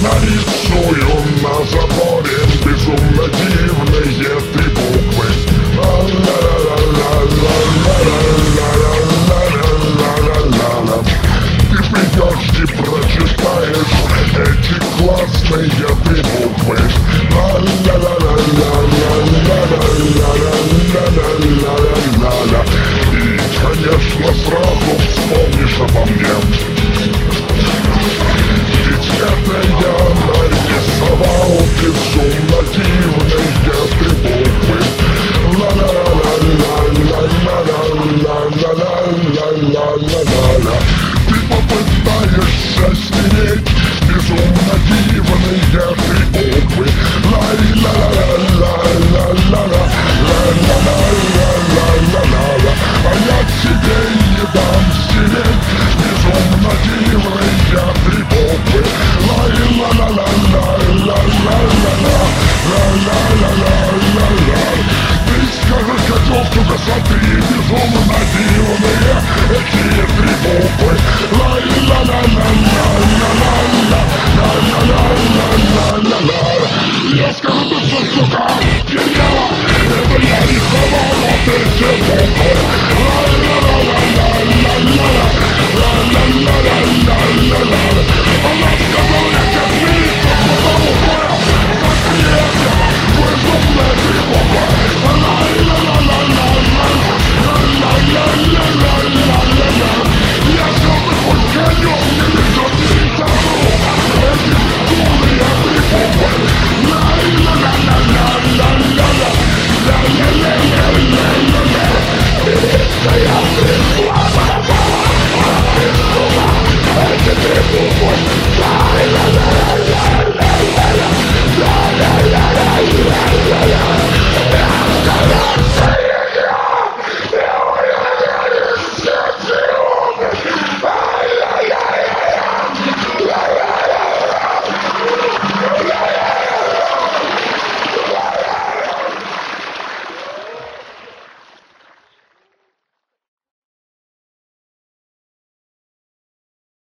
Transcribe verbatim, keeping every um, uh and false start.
Нарисую на заборе безумно дивные три буквы. Ла-ла-ла-ла-ла-ла-ла-ла-ла-ла-ла. Ты придешь и прочитаешь эти классные три буквы. Ла-ла-ла-ла-ла-ла-ла-ла-ла-ла-ла. И, конечно, сразу вспомнишь обо мне. Ведь это я нарисовал безумно дивные три буквы. Ла-ла-ла-ла-ла-ла-ла-ла-ла-ла-ла-ла. Ты попытаешься стереть безумно дивные три буквы. Ла-ла-ла-ла-ла-ла-ла-ла-ла-ла-ла-ла. А я тебе не дам стереть безумно дивные три буквы. Ла-ла-ла-ла-ла-ла-ла-ла-ла-ла-ла. Ты скажешь, котёлку, посмотри, безумно дивные эти три буквы. Ла-ла-ла-ла-ла-ла-ла-ла-ла-ла-ла. Я скажу, ты что, сука, гениала, это я рисовал вот эти буквы.